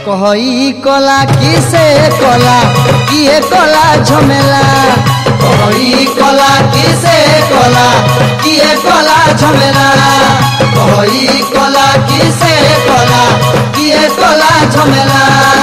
कहई कला किसे कला किए कला झमेला कहई कला किसे कला किए कला झमेला कहई कला किसे कला किए कला झमेला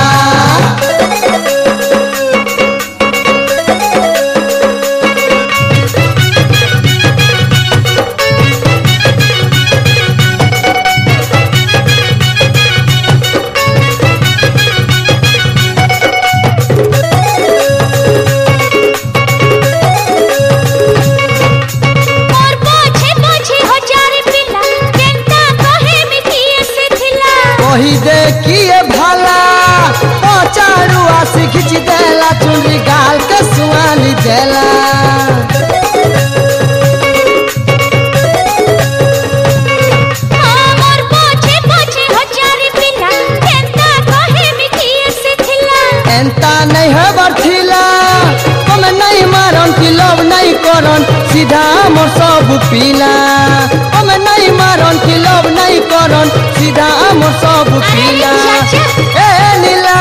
देखिए भला पचारुआ से खिंच देला चुनरी गाल के सुआली देला एंता नहीं है बरथिला कम नहीं मारन की लव नहीं करन सीधा मोर सब पीला कम नहीं मारन की लव नहीं करन सीधा मोर सब पीला ए नीला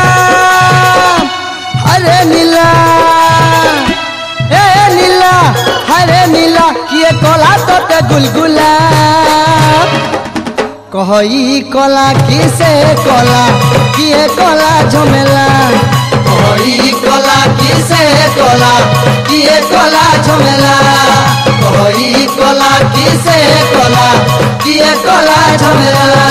अरे नीला ए नीला अरे नीला किए कला तो गुलगुला कहई कला किसे कला किए कला झमेला कहई कला किसे कला किए कला झमेला कहई कला किसे कला किए कला झमेला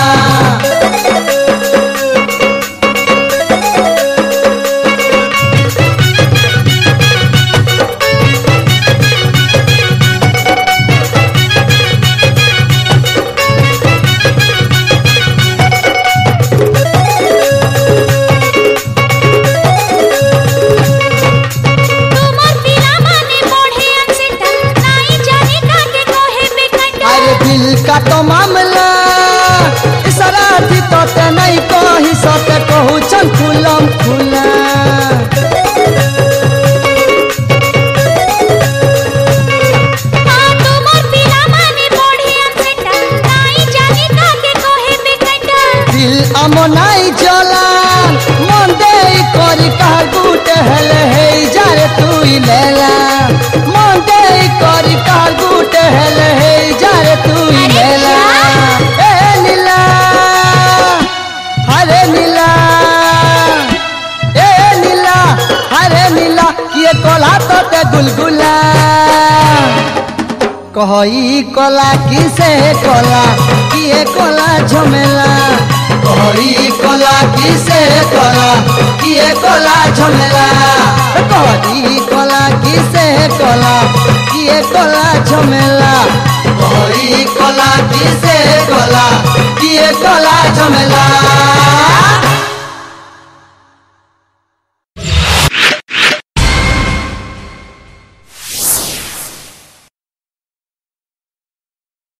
का तो मामला इसराती तो ते नहीं कही सके कहू चल खुलम खुला दिल अमो नहीं जला मन दे करी कह गुटे हेले हे जारे तू ही लेला मन दे करी कह गुटे हेले हे जारे तू ही लेला ए नीला हरे नीला ए नीला हरे नीला किए कला तो ते गुलगुला कहई कला किसे कला किए कला झमेला कहई कला किसे कला किए कला झमेला कहई कला किसे कला किए कला झमेला कहई कला किसे कला किए कला झमेला।